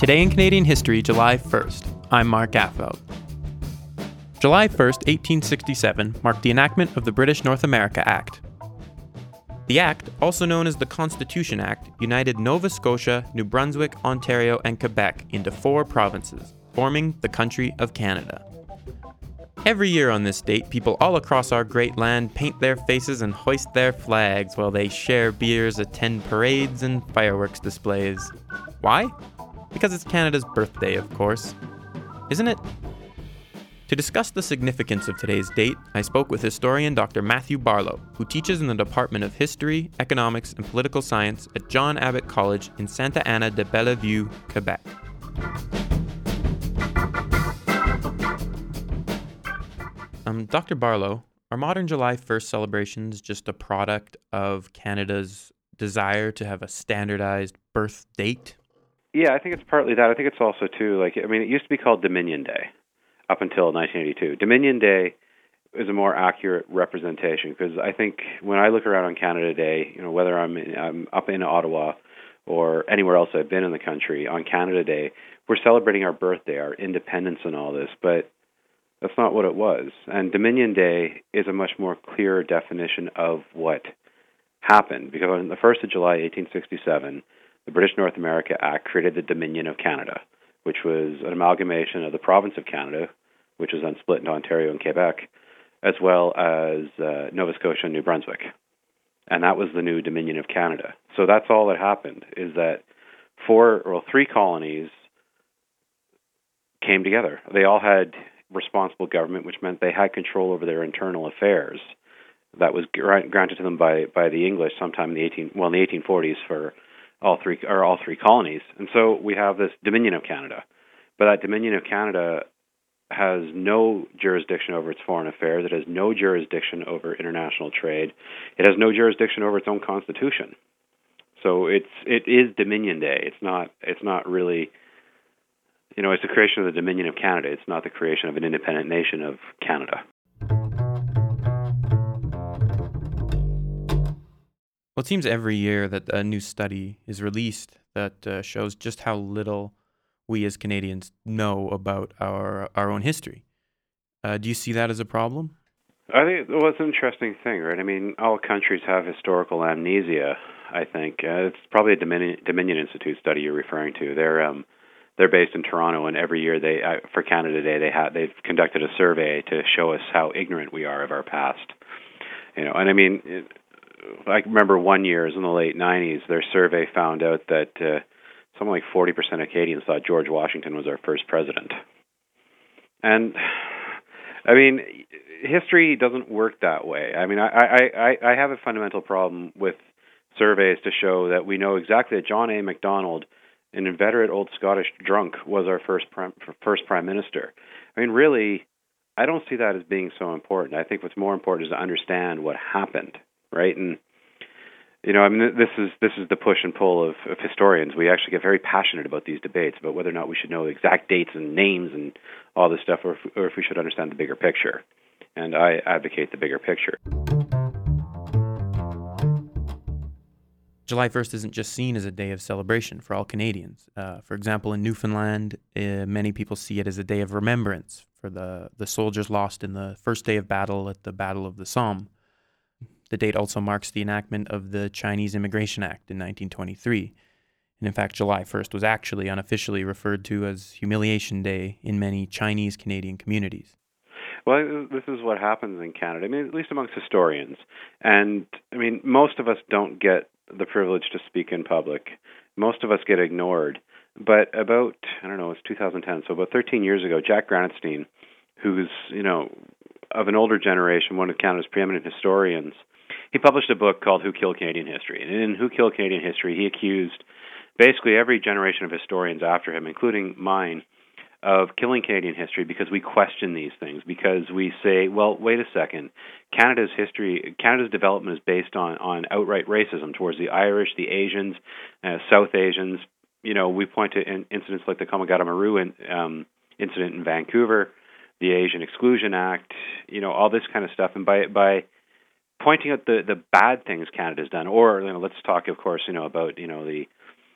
Today in Canadian History, July 1st, I'm Mark Affeld. July 1st, 1867, marked the enactment of the British North America Act. The Act, also known as the Constitution Act, united Nova Scotia, New Brunswick, Ontario, and Quebec into 4 provinces, forming the country of Canada. Every year on this date, people all across our great land paint their faces and hoist their flags while they share beers, attend parades, and fireworks displays. Why? Because it's Canada's birthday, of course. Isn't it? To discuss the significance of today's date, I spoke with historian Dr. Matthew Barlow, who teaches in the Department of History, Economics, and Political Science at John Abbott College in Santa Ana de Bellevue, Quebec. Dr. Barlow, are modern July 1st celebrations just a product of Canada's desire to have a standardized birth date? Yeah, I think it's partly that. I think it's also, too, it used to be called Dominion Day up until 1982. Dominion Day is a more accurate representation because I think when I look around on Canada Day, whether I'm up in Ottawa or anywhere else I've been in the country, on Canada Day, we're celebrating our birthday, our independence and all this, but that's not what it was. And Dominion Day is a much more clear definition of what happened because on the 1st of July, 1867, the British North America Act created the Dominion of Canada, which was an amalgamation of the province of Canada, which was then split into Ontario and Quebec, as well as Nova Scotia and New Brunswick. And that was the new Dominion of Canada. So that's all that happened, is that 3 colonies came together. They all had responsible government, which meant they had control over their internal affairs. That was granted to them by the English sometime in the 1840s for all three colonies. And so we have this Dominion of Canada. But that Dominion of Canada has no jurisdiction over its foreign affairs. It has no jurisdiction over international trade. It has no jurisdiction over its own constitution. So it is Dominion Day. It's not really, it's the creation of the Dominion of Canada. It's not the creation of an independent nation of Canada. Well, it seems every year that a new study is released that shows just how little we as Canadians know about our own history. Do you see that as a problem? I think it's an interesting thing, right? I mean, all countries have historical amnesia, I think. It's probably a Dominion Institute study you're referring to. They're based in Toronto, and every year for Canada Day, they've conducted a survey to show us how ignorant we are of our past. And I mean, I remember one year, it was in the late 90s, their survey found out that something like 40% of Canadians thought George Washington was our first president. And, I mean, history doesn't work that way. I mean, I have a fundamental problem with surveys to show that we know exactly that John A. Macdonald, an inveterate old Scottish drunk, was our first prime minister. I mean, really, I don't see that as being so important. I think what's more important is to understand what happened, right? And this is the push and pull of historians. We actually get very passionate about these debates about whether or not we should know exact dates and names and all this stuff, or if we should understand the bigger picture. And I advocate the bigger picture. July 1st isn't just seen as a day of celebration for all Canadians. For example, in Newfoundland, many people see it as a day of remembrance for the soldiers lost in the first day of battle at the Battle of the Somme. The date also marks the enactment of the Chinese Immigration Act in 1923. And in fact, July 1st was actually unofficially referred to as Humiliation Day in many Chinese Canadian communities. Well, this is what happens in Canada, I mean, at least amongst historians. And, I mean, most of us don't get the privilege to speak in public. Most of us get ignored. But about, it's 2010, so about 13 years ago, Jack Granatstein, who's, of an older generation, one of Canada's preeminent historians, he published a book called Who Killed Canadian History? And in Who Killed Canadian History, he accused basically every generation of historians after him, including mine, of killing Canadian history because we question these things, because we say, well, wait a second, Canada's development is based on outright racism towards the Irish, the Asians, South Asians. We point to incidents like the Komagata Maru incident in Vancouver, the Asian Exclusion Act, all this kind of stuff. And by pointing out the bad things Canada's done, or let's talk, of course, about the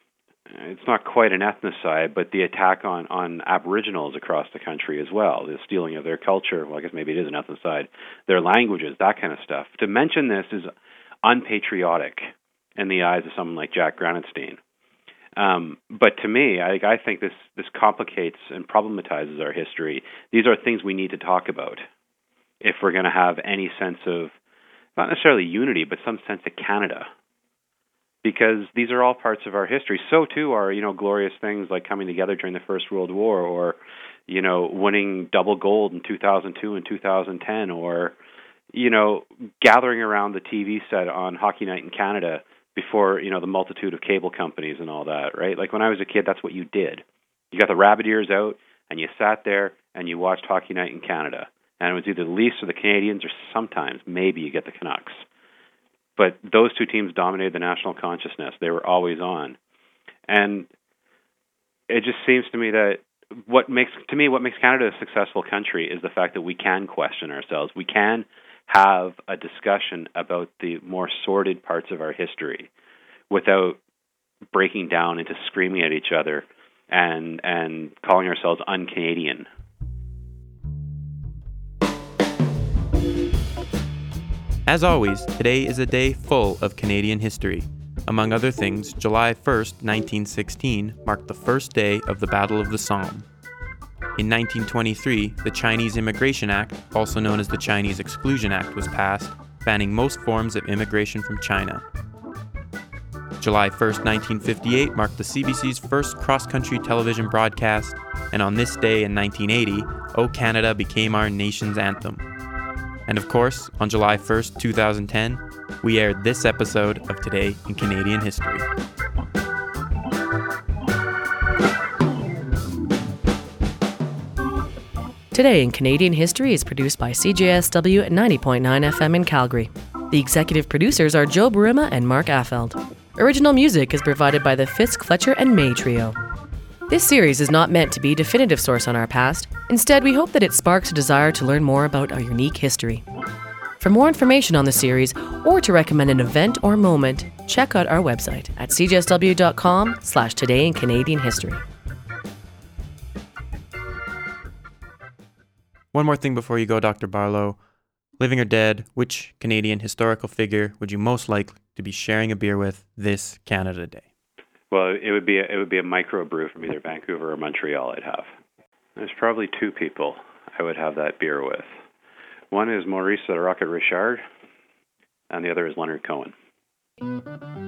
it's not quite an ethnocide, but the attack on Aboriginals across the country as well, the stealing of their culture. Well, I guess maybe it is an ethnocide, their languages, that kind of stuff. To mention this is unpatriotic in the eyes of someone like Jack Granatstein. But to me, I think this complicates and problematizes our history. These are things we need to talk about if we're going to have any sense of, not necessarily unity, but some sense of Canada. Because these are all parts of our history. So too are, glorious things like coming together during the First World War, or, winning double gold in 2002 and 2010, or, gathering around the TV set on Hockey Night in Canada before, the multitude of cable companies and all that, right? Like when I was a kid, that's what you did. You got the rabbit ears out and you sat there and you watched Hockey Night in Canada. And it was either the Leafs or the Canadians, or sometimes maybe you get the Canucks. But those two teams dominated the national consciousness. They were always on. And it just seems to me that what makes Canada a successful country is the fact that we can question ourselves. We can have a discussion about the more sordid parts of our history without breaking down into screaming at each other and calling ourselves un-Canadian. As always, today is a day full of Canadian history. Among other things, July 1st, 1916 marked the first day of the Battle of the Somme. In 1923, the Chinese Immigration Act, also known as the Chinese Exclusion Act, was passed, banning most forms of immigration from China. July 1st, 1958 marked the CBC's first cross-country television broadcast, and on this day in 1980, O Canada became our nation's anthem. And of course, on July 1st, 2010, we aired this episode of Today in Canadian History. Today in Canadian History is produced by CJSW at 90.9 FM in Calgary. The executive producers are Joe Burima and Mark Affeld. Original music is provided by the Fisk, Fletcher and May Trio. This series is not meant to be a definitive source on our past. Instead, we hope that it sparks a desire to learn more about our unique history. For more information on the series, or to recommend an event or moment, check out our website at cjsw.com/Today in Canadian History. One more thing before you go, Dr. Barlow. Living or dead, which Canadian historical figure would you most like to be sharing a beer with this Canada Day? Well, it would be a microbrew from either Vancouver or Montreal. I'd have. There's probably two people I would have that beer with. One is Maurice the Rocket Richard, and the other is Leonard Cohen.